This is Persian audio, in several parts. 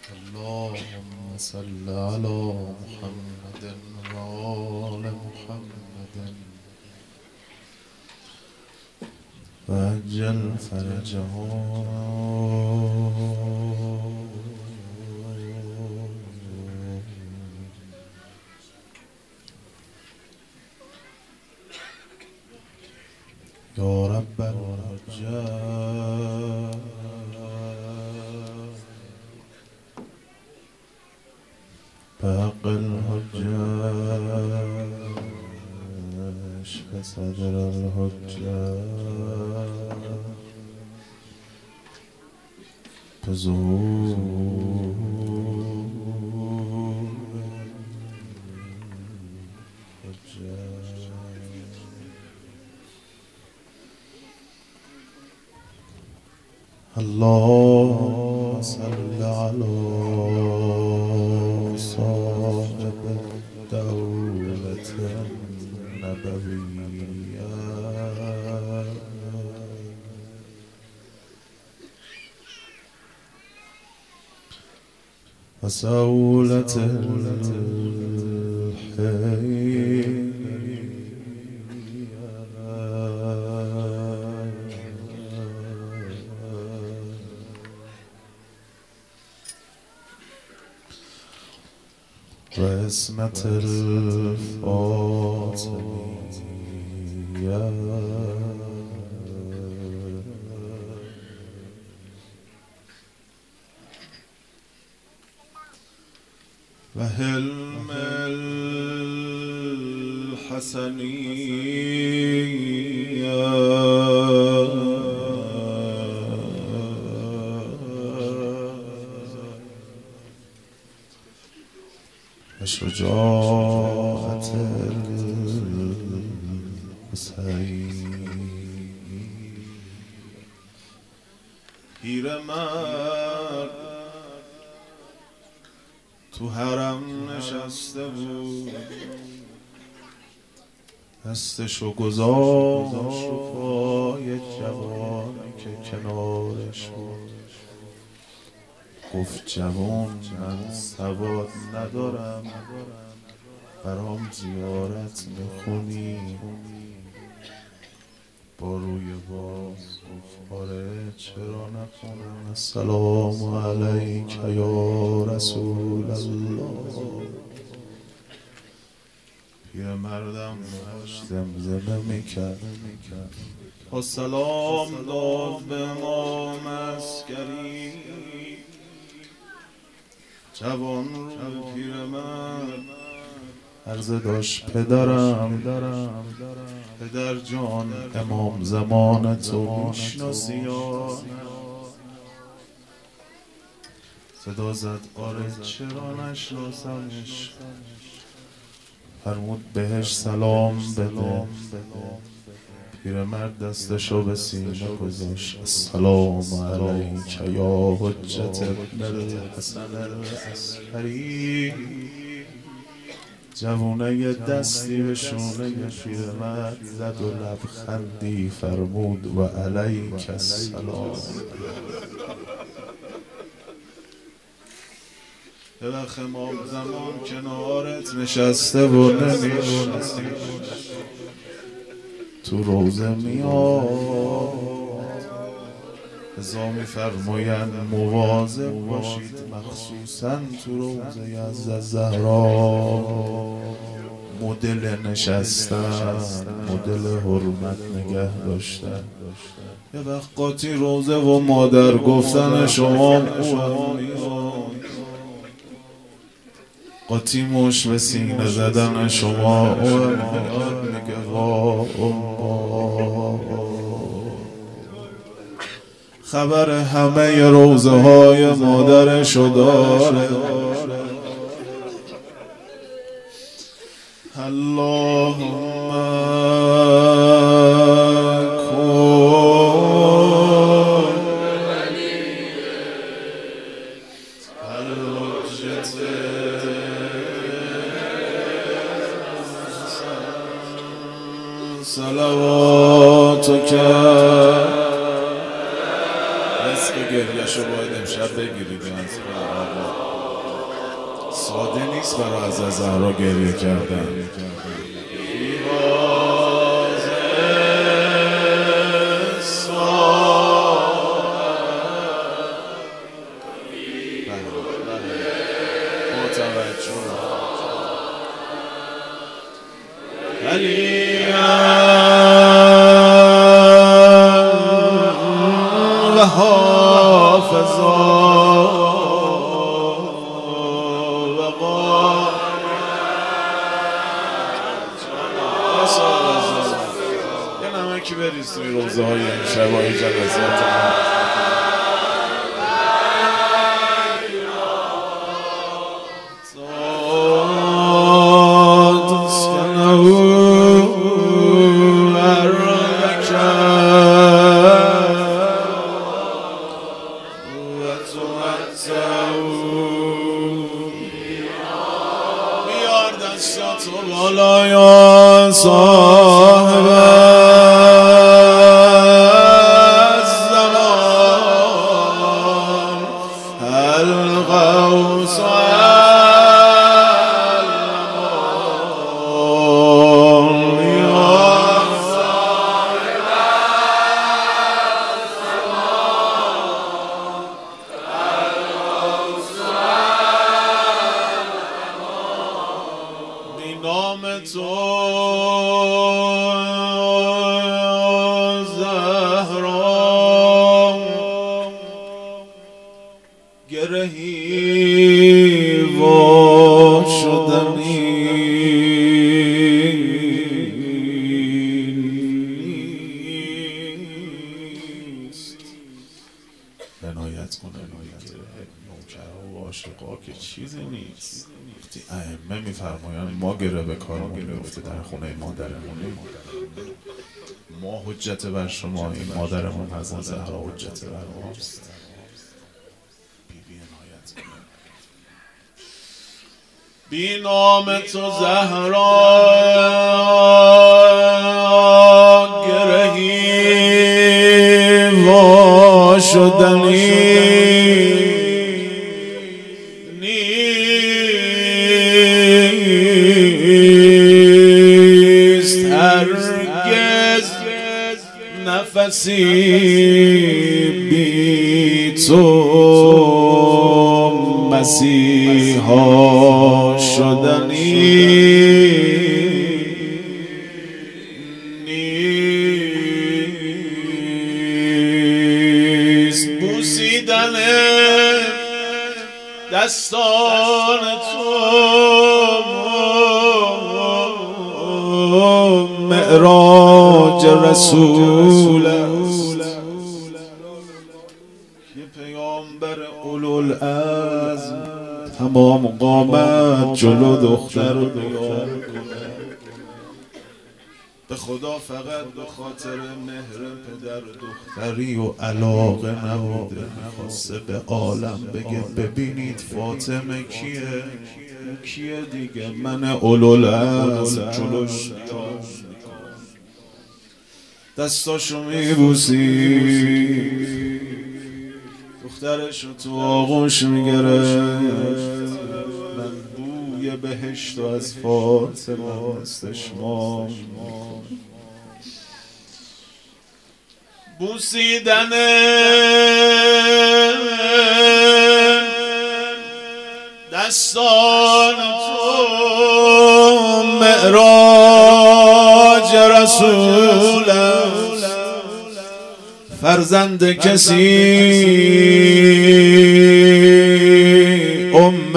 اللهم صل على محمد وآل محمد وعجل فرجهم يا رب الحجة بحق الحجة اشف صدر الحجة بظهور الحجة اللهم صل على صاحب الدولة النبوية وسولة الحي واسمة الفاطمية وحلم الحسنية وشجاعة الحسين پیرمرد تو حرم نشسته بود دستشو گذاشت رو پای جوانی که کنارش بود گفت جوان من سواد ندارم برام زیارت میخونی با روی باز گفت آره چرا نخونم السلام علیک یا رسول الله پیرمردم باش زمزمه میکرد با سلام داد به امام عسکری جوان رو پیرمرد عرضه داشت پدرم پدر جان امام زمان تو میشناسی یا صدا زد آره چرا نشناسمش فرمود بهش سلام بده پیرمرد دستشو به سینه گذاشت السلام علیک یا حجت ابن الحسن العسکری جوونه یه دستی به شونه پیرمرد زد و لبخندی فرمود و علیک السلام به وقت امام زمان کنارت نشسته و نمیشناسی تو روزه میاد ازا میفرمایند مواظب باشید مخصوصا تو روزه از زهرا مدل نشستن مدل حرمت نگه داشتن یه وقت قاطی روزه و مادر گفتن شما قاطی مش به سینه زدن شما میگه خبر همه روزه های مادرشو داره اللهم صلواتک رزق گریه‌شو باید امشب بگیرید از آقا ساده نیست برای از زهرا گریه کردن. و حافظا و یه نمکی بریز توی روزه های این شبای جلسات بیار دستاتو بالا یا صاحب الزمان الغوث نام تو زهرا گرهی وا شدنی نیست. عنایت کن عنایت نوکرها و عاشقا که چیزی نیست. وقتی ائمه میفرمایند ما گره به کارمون میفته در خونه مادرمون، ما حجت بر شما، این مادرمون حضرت زهرا حجت بر ماست. بی عنایت کن. بی نام تو زهرا گرهی وا شدنی نیست. هرگز نفسی بی تو مسیحا شدنی نیست. بوسیدن دستان تو معراج رسول است. یه پیامبر اولوالعزم تمام قامت جلو دختر رو نگاه کنه. به خدا فقط به خاطر مهر پدر دختری و علاقه نبوده، میخواسته به عالم بگه ببینید فاطمه کیه؟ کیه دیگه؟ من اولوالعزم جلوش دستاشو میبوسی، دخترشو تو آغوش میگرفت. من بوی بهشت و از فاطمه استشمام. بوسیدن دستان تو معراج رسول است. فرزند کسی ام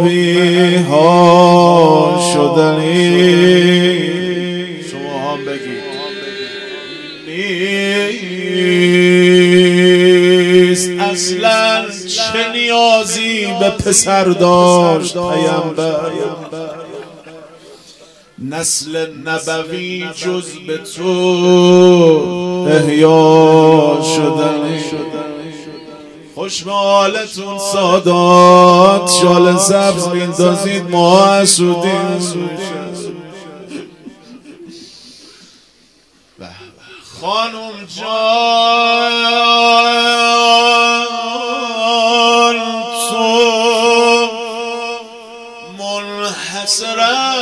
ابیها شدنی. شما هم بگید نیست. اصلا چه نیازی به پسر داشت پیامبر؟ نسل نبوی جز به تو احیا شدنی. خوش به حالتون سادات، شال سبز میندازید ما حسودیم. خانم جان تو منحسرا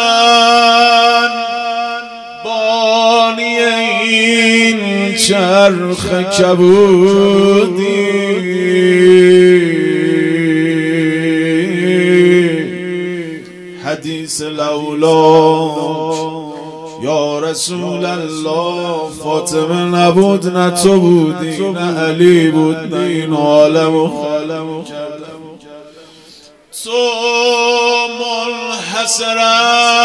بانی این چرخ کبودی حدیث لولا یا رسول الله فاطمه نبود نه تو بودی نه علی بود نه این عالم و خالم تو منحسرا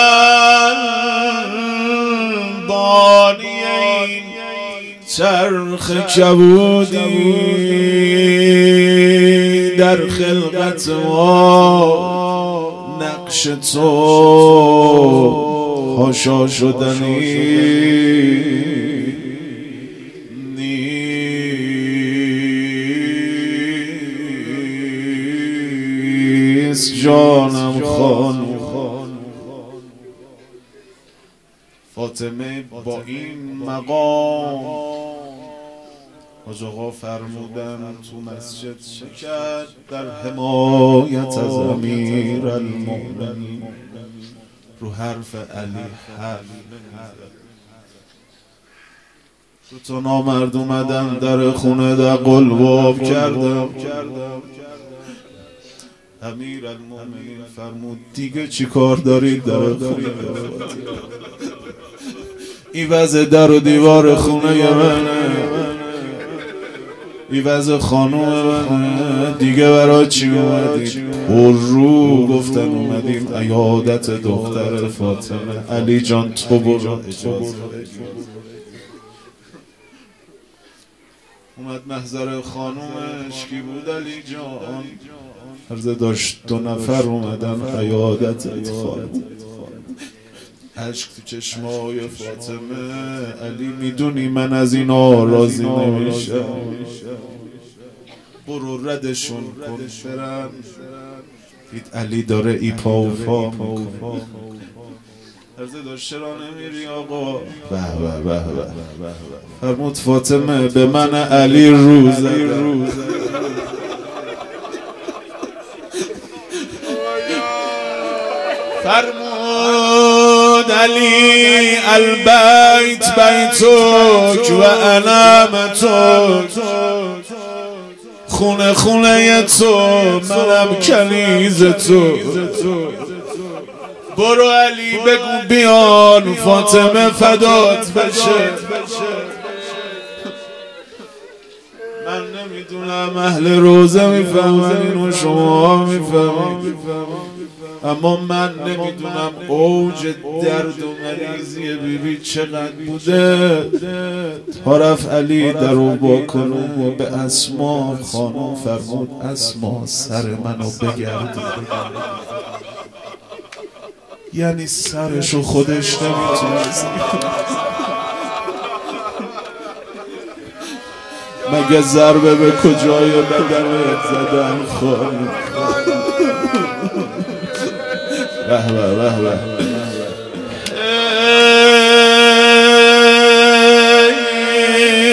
بانی این چرخ کبودی در خلقت ما نقش تو حاشا شدنی نیست جانم خانم. فاطمه با این مقام حاج آقا فرمودن تو مسجد شکر در حمایت از امیرالمؤمنین رو حرف علی حرف دو تا نامرد اومدن در خونه در قلباب کردم. امیرالمؤمنین فرمود دیگه چی کار دارید در خونه؟ این وضع در و دیوار خونه منه، این وضع خانوم منه، دیگه برای چی اومدید؟ پر رو گفتن اومدیم عیادت دختر فاطمه. علی جان تو برو اجازه. اومد محضر خانومش کی بود؟ علی جان عرضه داشت 2 نفر اومدن عیادت خانوم. عشق تو چشمای فاطمه. علی میدونی من از اینا راضی نمیشم، برو ردشون کن برم. دید علی داره ایپا و فا میکنه. عرضه داشت چرا نمیری آقا؟ به به به به. فرمود فاطمه به من علی روزه. فرمود علی البیت بیتک و انا متک، خونه خونه تو منم کنیز تو. برو علی بگو بیان فاطمه فدات بشه. من نمیدونم اهل روزه میفهمن و شما میفهمین، اما من نمیدونم اوج درد و مریضی بیبی چقدر بوده تا رفت علی درو با کنه به اسما. خانم فرمود اسما سر منو بگرد، یعنی سرشو خودش نمیتونست. مگه ضربه به کجای بدنت زدن خانم؟ به به به به. ای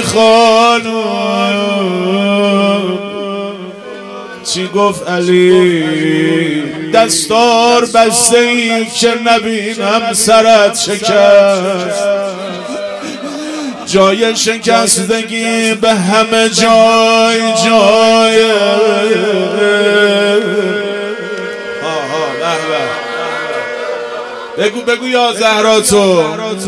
خانم چی گفت علی؟ دستار بسته ای که نبینم سرت شکست، جای شکستگی به همه جای جای. بگو بگو یا زهرا تو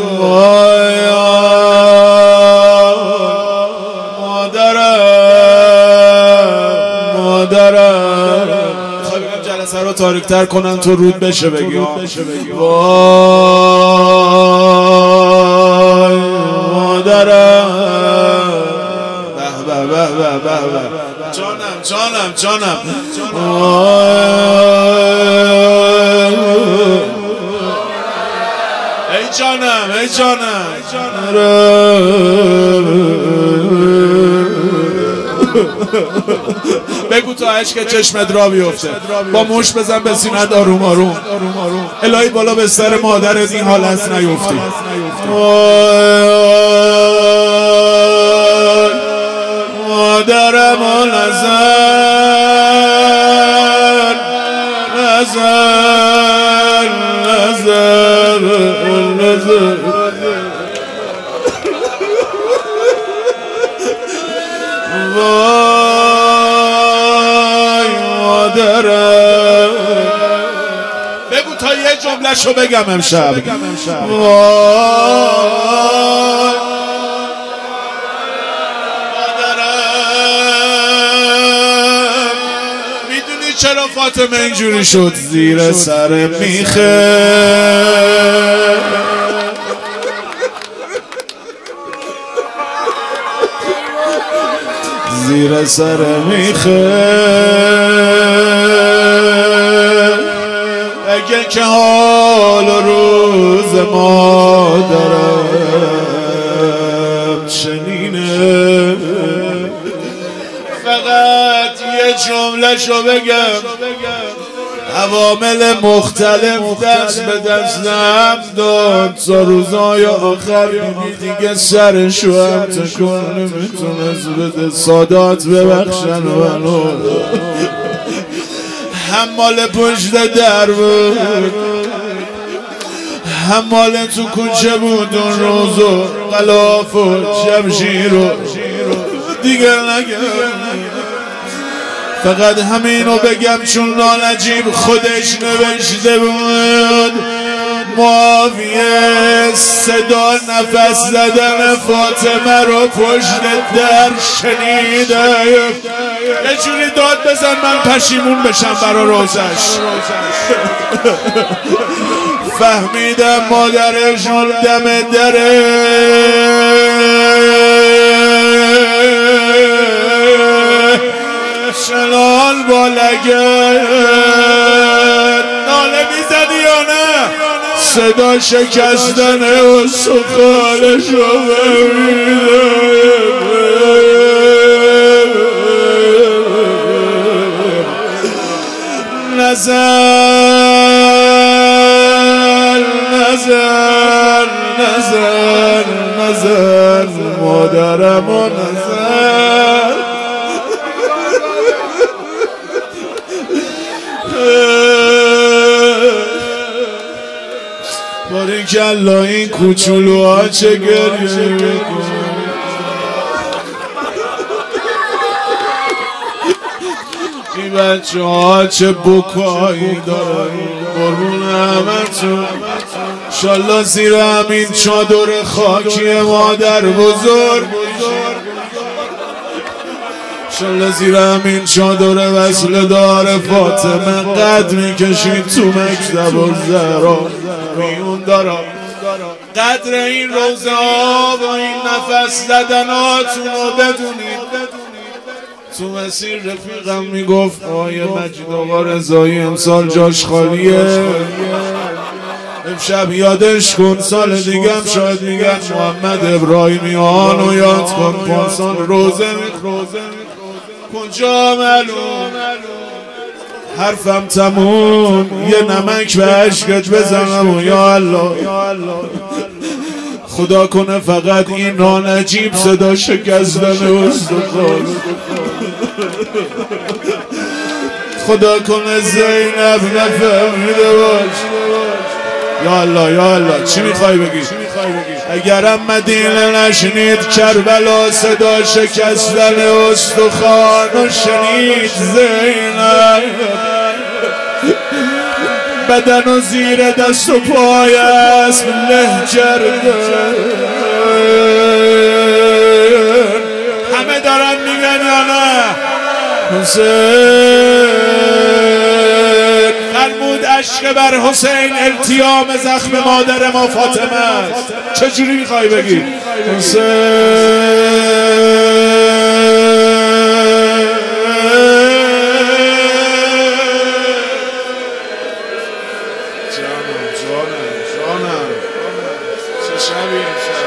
مادرم. خواهی بگم جلسه رو تاریک‌تر کنن تو رود بشه بگی وای مادرم. به به به به به. جانم ای جانم بگو تا اشک چشمت را بیفته. با موش بزن به سینت آروم آروم. الهی بالا به سر مادرت این حال هست نیفتی. مادرم نزن مادرم. بگو تا یه جمله شو بگم امشب. چرا فاطمه اینجوری شد؟ زیر سر میخه زیر سر میخه اگه که حال و روز مادرم چنینه فقط یه جمله شو بگم عوامل مختلف دست به دستم داد تا روزای آخر دیگه سرشو هم تکون نمیتونست بده سادات ببخشن منو هم مال پشت در بود هم مال تو کوچه بود اون روزو غلاف و شمشیر و دیگه نگم فقط همینو بگم چون نالجیب خودش نوشته بود معاویه صدا نفس زدن فاطمه رو پشت در شنیده یه جوری داد بزن من پشیمون بشم برا روزش فهمیدم مادرشون دم دره شلال با لگن ناله میزدی یا نه صدا شکستن استخوانش رو نزل مادرم و نزل باریکلا این کوچولوها چه گریه میکنن این بچه ها چه بکایی دارن قربون همتون انشالله زیر همین چادر خاکی مادر بزرگ انشالله زیر همین چادر وصل دار فاطمه قد میکشید تو مکتب و زهرا میون دارا قدر این روزه ها و این نفس زدناتون رو بدونید تو مسیر رفیقم میگفت آقای مجید آقا رضایی امسال جاش خالیه امشب یادش کن سال دیگه هم شاید میگن محمد ابراهیمیان رو یاد کن پارسال روزه کجا معلوم حرفم تموم یه نمک به عشقت بزنم و یا الله خدا کنه فقط این نانجیب صدا شکستن استخوان خدا کنه زینب نفهمیده باش یا الله یا الله چی میخوای بگی؟ اگرم مدینه نشنید کربلا صدا شکستن استخوان و شنید زینب بدن و زیر دست و پای اسب له کرده همه دارن میگن یا نه حسین فرمود عشق بر حسین التیام زخم مادر ما فاطمه چجوری میخوای بگی حسین جانم چه شبی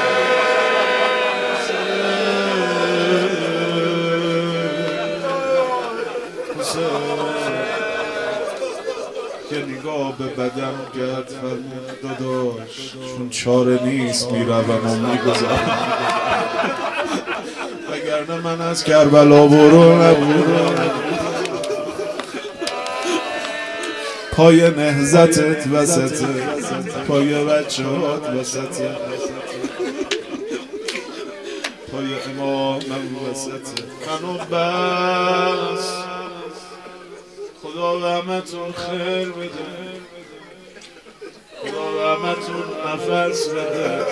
یه نگاه به بدن کرد فرمود داداش چون چاره نیست میروم و میگذارم وگرنه من از کربلا برو نبودم پای نهزتت وسطه پای بچه هات وسطه پای امامم وسطه منو بس خدا به همتون خیر بده، خدا به همتون نفس بده،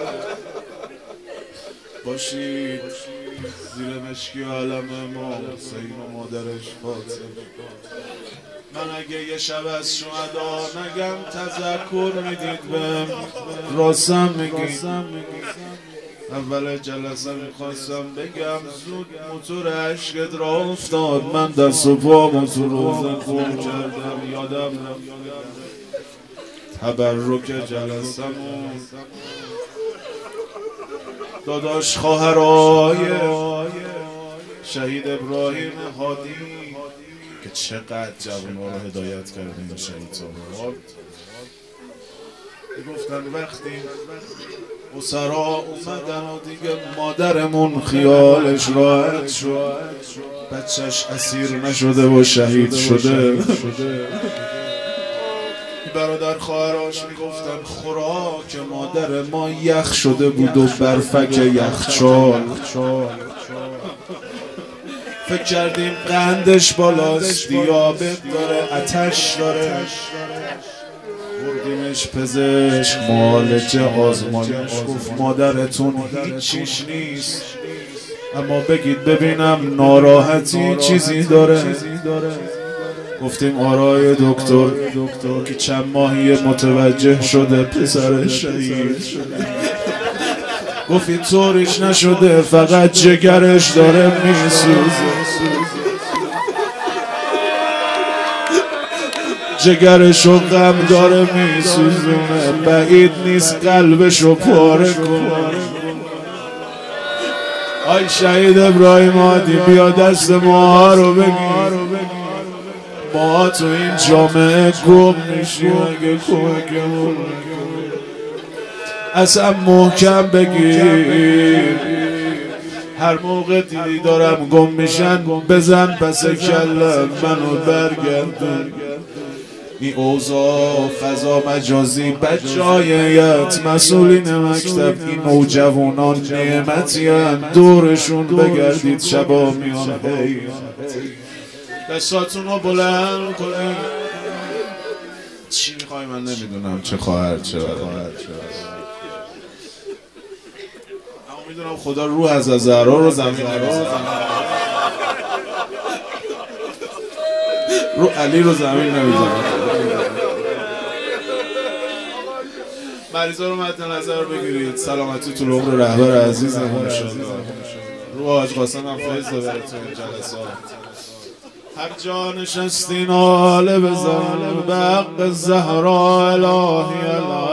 باشید زیر مشکی عالم ما حسین و مادرش فاطمه. من اگه یه شب از شهدا نگم تذکر میدید بهم، راستم میگید. اول جلسه میخواستم بگم زود موتور عشقت را افتاد، من دست و پامو تو روزه گم کردم، یادم تبرک جلسمون داداش خواهرای شهید ابراهیم هادی که چقدر جوان‌ها رو هدایت کردیم به شهید صاحب. گفتن وقتی اسرا اومدن و دیگه مادرمون خیالش راحت شد، بچهش اسیر نشده و شهید شده، برادر خواهراش میگفتن خوراک مادر ما یخ شده بود و برفک یخچال. فکر کردیم قندش بالاست، دیابت داره، آتش داره، بردیمش پزشک، معالجه، آزمایش، گفت مادرتون هیچیش نیست، اما بگید ببینم ناراحتی چیزی داره. گفتیم آرای دکتر که چند ماهی متوجه شده پسر شهید شده. گفت این طوریش نشده، فقط جگرش داره میسوزه، جگرشو غم داره میسوزونه، بعید نیست قلبشو پاره کنه. آی شهید ابراهیم هادی بیا دست ما رو بگیر، ما تو این جامعه گم میشیم اگه کمکمون نکنی. اصلا محکم بگیر، هر موقع دیدی دارم گم میشن بزن پس کلم منو برگردون. این اوضاع فضا مجازی بجایت، مسئولین مکتب این نوجوانان نعمتی هن، دورشون بگردید شبا میان. دستاتون رو بلند کنید. چی میخوای من نمیدونم، چه خواهر چه برادر، اما میدونم خدا روح از زهرا رو زمین نمیزنه، رو علی رو زمین نمیزنه. مریضا رو مد نظر بگیرید، سلامتی طول عمر رهبر عزیزم انشالله. رو حاج قاسم هم فیض ببره تو این جلسات. هر جا نشستین آله بزن به حق زهرا الهی الهی.